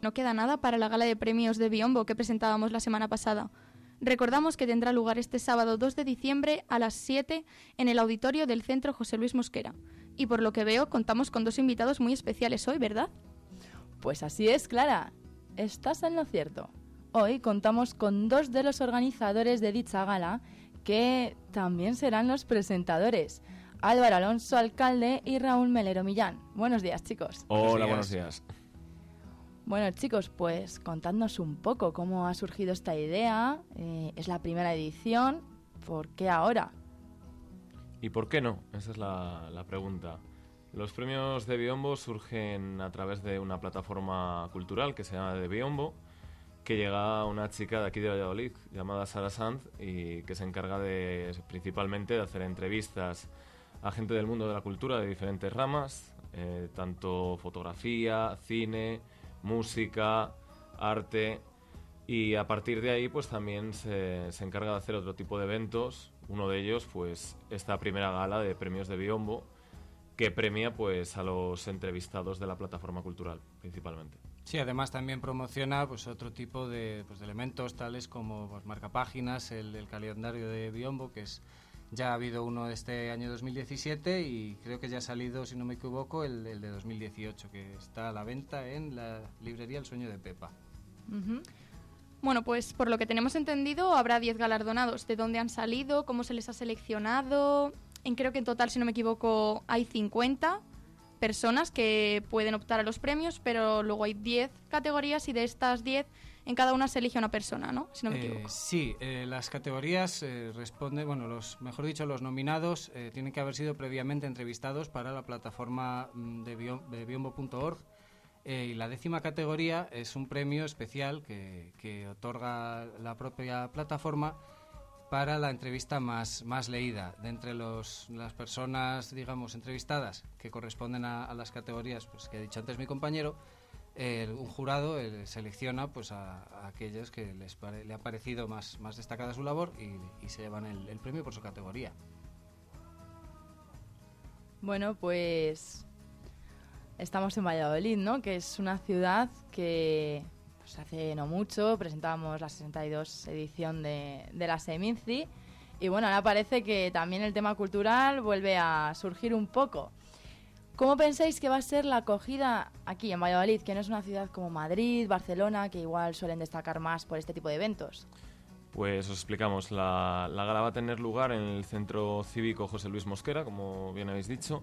no queda nada para la gala de premios de Biombo que presentábamos la semana pasada. Recordamos que tendrá lugar este sábado 2 de diciembre a las 7 en el auditorio del Centro José Luis Mosquera. Y por lo que veo, contamos con 2 invitados muy especiales hoy, ¿verdad? Pues así es, Clara. Estás en lo cierto. Hoy contamos con 2 de los organizadores de dicha gala, que también serán los presentadores. Álvaro Alonso, alcalde, y Raúl Melero Millán. Buenos días, chicos. Hola, buenos días. Bueno, chicos, pues contadnos un poco cómo ha surgido esta idea. Es la primera edición. ¿Por qué ahora? ¿Y por qué no? Esa es la pregunta. Los premios de Biombo surgen a través de una plataforma cultural que se llama de Biombo, que llega una chica de aquí de Valladolid llamada Sara Sanz y que se encarga principalmente de hacer entrevistas a gente del mundo de la cultura de diferentes ramas, tanto fotografía, cine, música, arte, y a partir de ahí pues también se encarga de hacer otro tipo de eventos. Uno de ellos pues esta primera gala de premios de Biombo, que premia pues a los entrevistados de la plataforma cultural principalmente. Sí, además también promociona pues otro tipo de elementos tales como pues, marcapáginas, el calendario de Biombo, que ya ha habido uno este año 2017 y creo que ya ha salido, si no me equivoco, el de 2018, que está a la venta en la librería El Sueño de Pepa. Uh-huh. Bueno, pues por lo que tenemos entendido habrá 10 galardonados. ¿De dónde han salido? ¿Cómo se les ha seleccionado? Creo que en total, si no me equivoco, hay 50 personas que pueden optar a los premios, pero luego hay 10 categorías y de estas 10 en cada una se elige una persona, ¿no? Si no me equivoco. Sí, las categorías responden, los nominados tienen que haber sido previamente entrevistados para la plataforma de biombo.org. Y la 10ª categoría es un premio especial que otorga la propia plataforma para la entrevista más leída. De entre las personas, digamos, entrevistadas, que corresponden a las categorías pues, que ha dicho antes mi compañero, un jurado selecciona pues, a aquellos que le ha parecido más destacada su labor y se llevan el premio por su categoría. Bueno, pues estamos en Valladolid, ¿no? Que es una ciudad que pues, hace no mucho presentábamos la 62 edición de la Seminci y bueno, ahora parece que también el tema cultural vuelve a surgir un poco. ¿Cómo pensáis que va a ser la acogida aquí en Valladolid, que no es una ciudad como Madrid, Barcelona, que igual suelen destacar más por este tipo de eventos? Pues os explicamos, la gala va a tener lugar en el Centro Cívico José Luis Mosquera, como bien habéis dicho,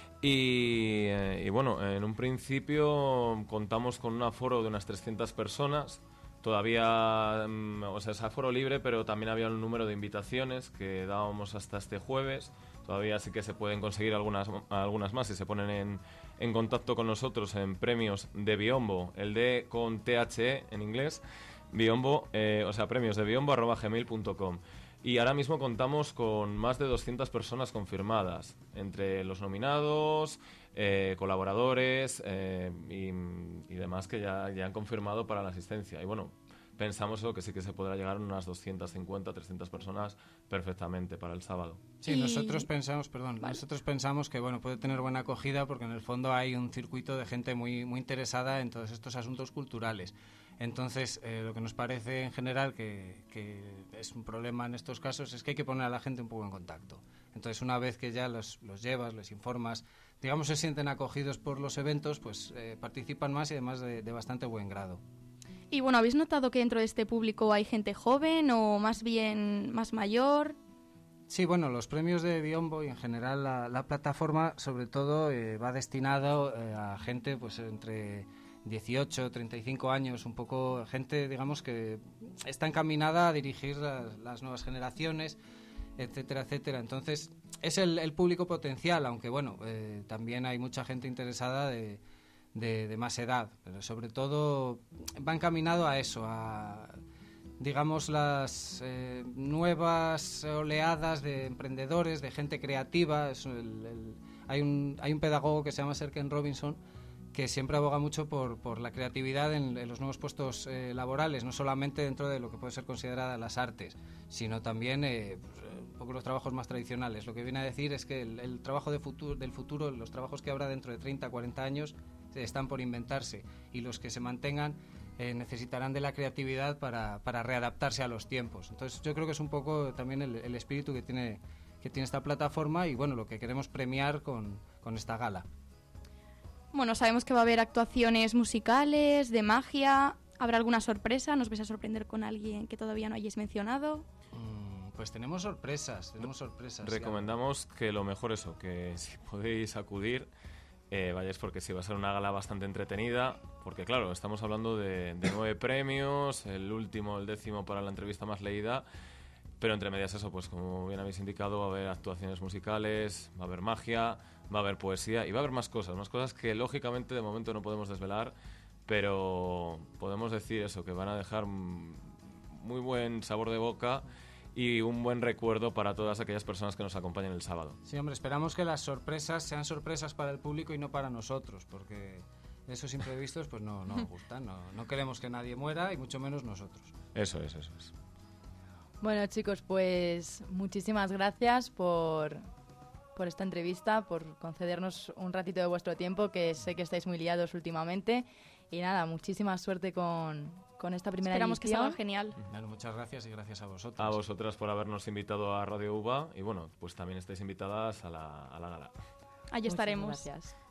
y bueno, en un principio contamos con un aforo de unas 300 personas, todavía, es aforo libre, pero también había un número de invitaciones que dábamos hasta este jueves. Todavía sí que se pueden conseguir algunas más si se ponen en contacto con nosotros en premios de Biombo, el D con THE en inglés, Biombo, premios de biombo@gmail.com. Y ahora mismo contamos con más de 200 personas confirmadas, entre los nominados, colaboradores y demás que ya han confirmado para la asistencia. Y bueno, pensamos que sí que se podrá llegar a unas 250, 300 personas perfectamente para el sábado. Sí, nosotros pensamos que bueno, puede tener buena acogida porque en el fondo hay un circuito de gente muy interesada en todos estos asuntos culturales. Entonces, lo que nos parece en general que es un problema en estos casos es que hay que poner a la gente un poco en contacto. Entonces, una vez que ya los llevas, les informas, digamos, se sienten acogidos por los eventos, pues participan más y además de bastante buen grado. Y bueno, ¿habéis notado que dentro de este público hay gente joven o más bien más mayor? Sí, bueno, los premios de Biombo y en general la plataforma sobre todo va destinado a gente pues entre 18, 35 años, un poco gente, digamos, que está encaminada a dirigir las nuevas generaciones, etcétera, etcétera. Entonces, es el público potencial, aunque bueno, también hay mucha gente interesada de más edad, pero sobre todo va encaminado a eso, a digamos las nuevas oleadas de emprendedores, de gente creativa. Hay un pedagogo que se llama Sir Ken Robinson que siempre aboga mucho por la creatividad en los nuevos puestos laborales, no solamente dentro de lo que puede ser considerada las artes, sino también un poco los trabajos más tradicionales. Lo que viene a decir es que el trabajo del futuro, los trabajos que habrá dentro de 30, 40 años, están por inventarse, y los que se mantengan necesitarán de la creatividad para readaptarse a los tiempos. Entonces yo creo que es un poco también el espíritu que tiene esta plataforma y bueno, lo que queremos premiar con esta gala. Bueno, sabemos que va a haber actuaciones musicales, de magia. ¿Habrá alguna sorpresa? ¿Nos vais a sorprender con alguien que todavía no hayáis mencionado? Pues tenemos sorpresas. Recomendamos que lo mejor eso, que si podéis acudir, vayáis, porque sí, va a ser una gala bastante entretenida, porque claro, estamos hablando de 9 premios, el 10º para la entrevista más leída, pero entre medias eso, pues como bien habéis indicado, va a haber actuaciones musicales, va a haber magia, va a haber poesía y va a haber más cosas que lógicamente de momento no podemos desvelar, pero podemos decir eso, que van a dejar muy buen sabor de boca y un buen recuerdo para todas aquellas personas que nos acompañen el sábado. Sí, hombre, esperamos que las sorpresas sean sorpresas para el público y no para nosotros, porque esos imprevistos pues no nos gustan, no queremos que nadie muera y mucho menos nosotros. Eso es. Bueno, chicos, pues muchísimas gracias por esta entrevista, por concedernos un ratito de vuestro tiempo, que sé que estáis muy liados últimamente. Y nada, muchísima suerte con esta primera Esperamos edición. que salga genial. Bueno, muchas gracias y gracias a vosotros. A vosotras por habernos invitado a Radio UBA y bueno, pues también estáis invitadas a la gala. Allí estaremos. Muchas gracias.